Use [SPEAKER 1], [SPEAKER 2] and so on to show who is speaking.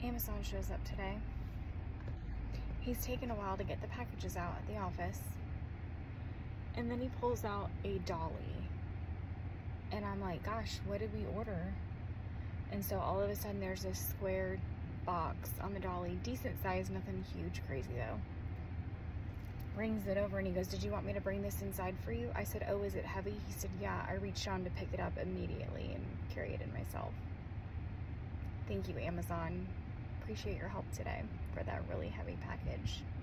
[SPEAKER 1] Amazon shows up today. He's taken a while to get the packages out at the office. And then he pulls out a dolly. And I'm like, gosh, what did we order? And so all of a sudden there's this square box on the dolly. Decent size, nothing huge, crazy though. Brings it over and he goes, did you want me to bring this inside for you? I said, oh, is it heavy? He said, yeah. I reached down to pick it up immediately and carry it in myself. Thank you, Amazon. Appreciate your help today for that really heavy package.